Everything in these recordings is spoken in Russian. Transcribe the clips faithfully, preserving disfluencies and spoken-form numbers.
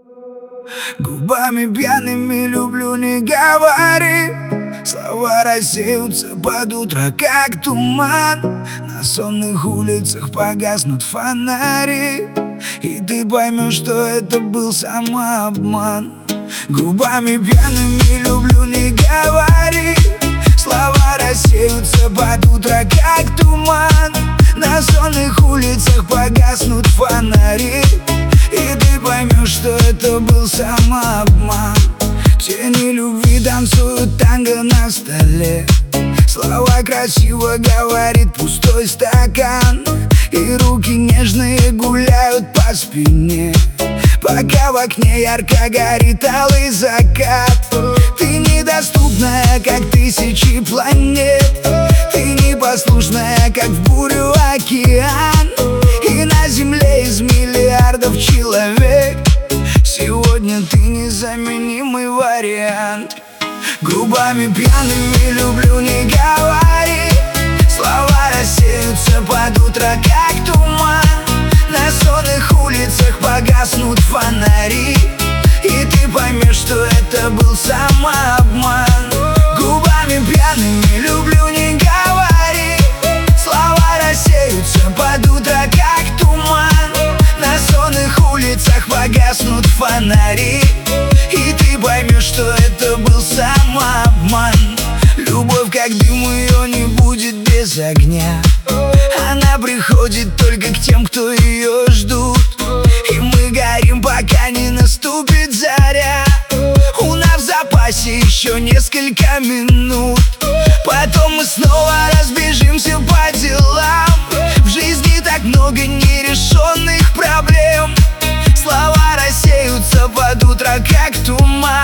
Губами пьяными люблю, не говори. Слова рассеются под утро, как туман. На сонных улицах погаснут фонари, и ты поймешь, что это был самообман. Губами пьяными люблю, не говори. Слова рассеются под утро, как туман. На сонных улицах погаснут фонари, и ты поймешь, что это был самообман. Тени любви танцуют танго на столе. Слова красиво говорит пустой стакан, и руки нежные гуляют по спине, пока в окне ярко горит алый закат. Ты недоступная, как тысячи планет. Ты непослушная, как в бурю океан. И на земле из миллиардов человек сегодня ты незаменимый вариант. Губами пьяными люблю, не говори. Слова рассеются под утро, как туман. На сонных улицах погаснут фонари, и ты поймешь, что это был самообман. Губами пьяными люблю, не говори. Слова рассеются под утро, как туман. На сонных улицах погаснут фонари, и ты поймешь, что это был самообман. Любовь как дым, ее не будет без огня. Она приходит только к тем, кто ее ждут. И мы горим, пока не наступит заря. У нас в запасе еще несколько минут, потом мы снова разбежимся по делам. В жизни так много нерешенных проблем. Слова рассеются под утро, как туман,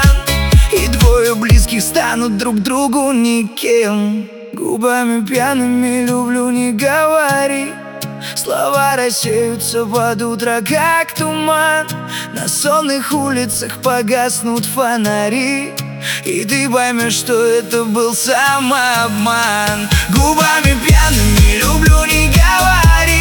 и двое близких станут друг другу никем. Губами пьяными люблю, не говори. Слова рассеются под утро, как туман. На сонных улицах погаснут фонари, и ты поймешь, что это был самообман. Губами пьяными люблю, не говори.